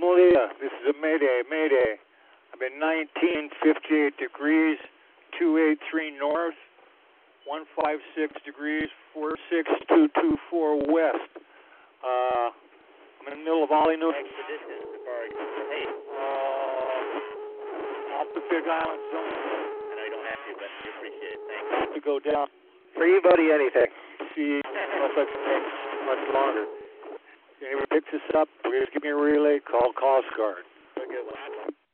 Malia, this is a Mayday. I'm in 1958 degrees, 283 north, 156 degrees, 46224 west. I'm in the middle of Ollie, New Expedition Safari. Hey. Off the Big Island zone. I know you don't have to, but we appreciate it. Thanks. To go down. For you, buddy, anything. See, I don't know if I can take much longer. If anyone picks this up, please give me a relay, call Coast Guard. Good one.